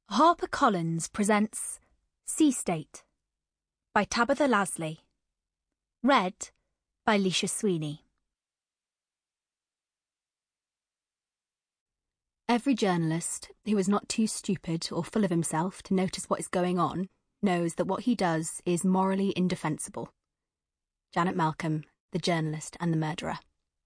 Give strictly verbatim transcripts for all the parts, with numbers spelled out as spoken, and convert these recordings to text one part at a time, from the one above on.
HarperCollins presents Sea State by Tabitha Lasley. Read by Leisha Sweeney. Every journalist who is not too stupid or full of himself to notice what is going on knows that what he does is morally indefensible. Janet Malcolm, the journalist and the murderer.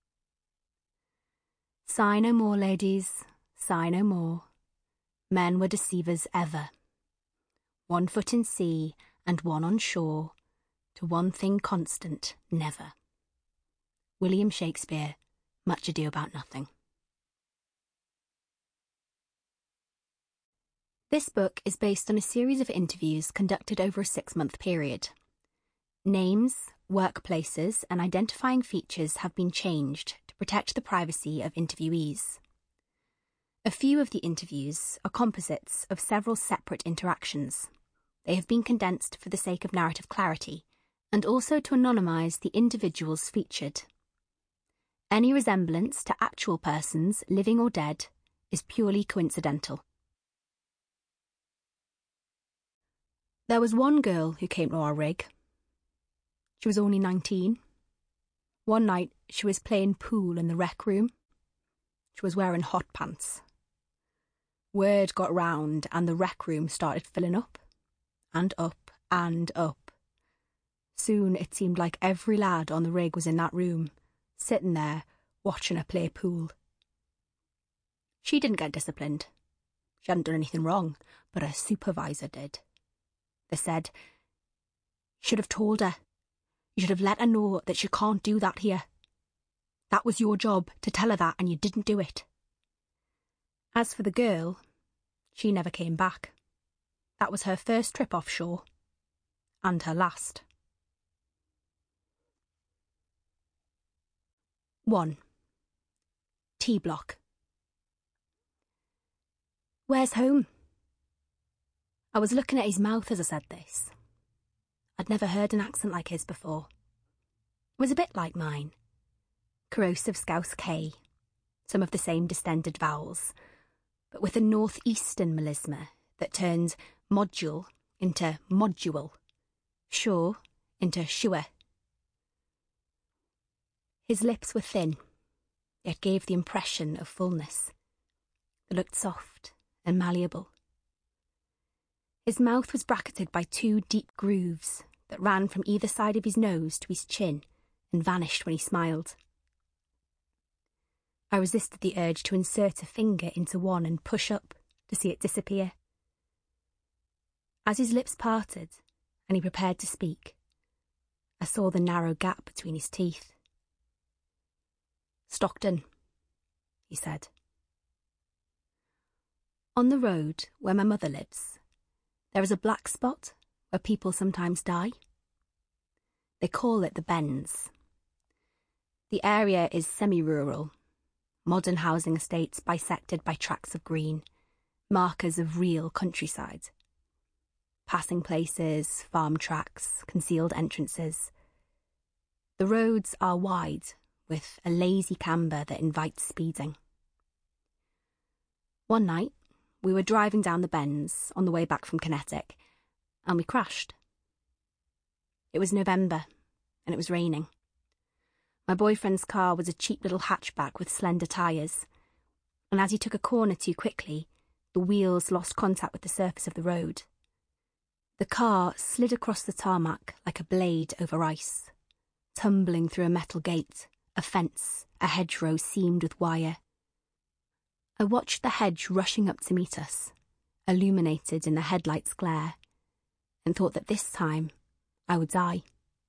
Sigh no more, ladies, sigh no more. Men were deceivers ever. One foot in sea and one on shore, to one thing constant never. William Shakespeare, Much Ado About Nothing. This book is based on a series of interviews conducted over a six-month period. Names, workplaces, and identifying features have been changed to protect the privacy of interviewees. A few of the interviews are composites of several separate interactions. They have been condensed for the sake of narrative clarity, and also to anonymise the individuals featured. Any resemblance to actual persons, living or dead, is purely coincidental. There was one girl who came to our rig. She was only nineteen. One night, she was playing pool in the rec room. She was wearing hot pants. Word got round and the rec room started filling up, and up, and up. Soon it seemed like every lad on the rig was in that room, sitting there, watching her play pool. She didn't get disciplined. She hadn't done anything wrong, but her supervisor did. They said, "You should have told her. You should have let her know that she can't do that here. That was your job, to tell her that, and you didn't do it." As for the girl, she never came back. That was her first trip offshore, and her last. one. T-block. "Where's home?" I was looking at his mouth as I said this. I'd never heard an accent like his before. It was a bit like mine. Corrosive Scouse K, some of the same distended vowels, but with a northeastern melisma that turns module into module, sure into sure. His lips were thin, yet gave the impression of fullness. They looked soft and malleable. His mouth was bracketed by two deep grooves that ran from either side of his nose to his chin and vanished when he smiled. I resisted the urge to insert a finger into one and push up to see it disappear. As his lips parted and he prepared to speak, I saw the narrow gap between his teeth. "Stockton," he said. "On the road where my mother lives, there is a black spot where people sometimes die. They call it the Bends. The area is semi-rural. Modern housing estates bisected by tracts of green, markers of real countryside. Passing places, farm tracks, concealed entrances. The roads are wide, with a lazy camber that invites speeding. One night, we were driving down the Bends on the way back from Kinetic, and we crashed. It was November, and it was raining. My boyfriend's car was a cheap little hatchback with slender tyres, and as he took a corner too quickly, the wheels lost contact with the surface of the road. The car slid across the tarmac like a blade over ice, tumbling through a metal gate, a fence, a hedgerow seamed with wire. I watched the hedge rushing up to meet us, illuminated in the headlights' glare, and thought that this time I would die.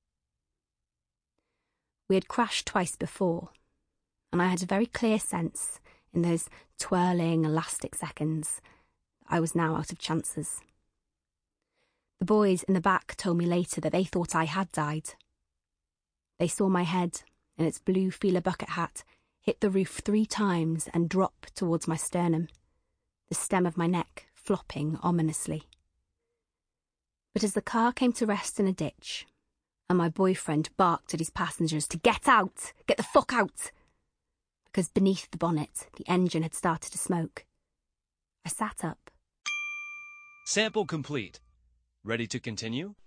We had crashed twice before, and I had a very clear sense in those twirling, elastic seconds that I was now out of chances. The boys in the back told me later that they thought I had died. They saw my head in its blue feeler bucket hat hit the roof three times and drop towards my sternum, the stem of my neck flopping ominously. But as the car came to rest in a ditch, and my boyfriend barked at his passengers to get out, get the fuck out, because beneath the bonnet the engine had started to smoke, I sat up Sample complete. Ready to continue?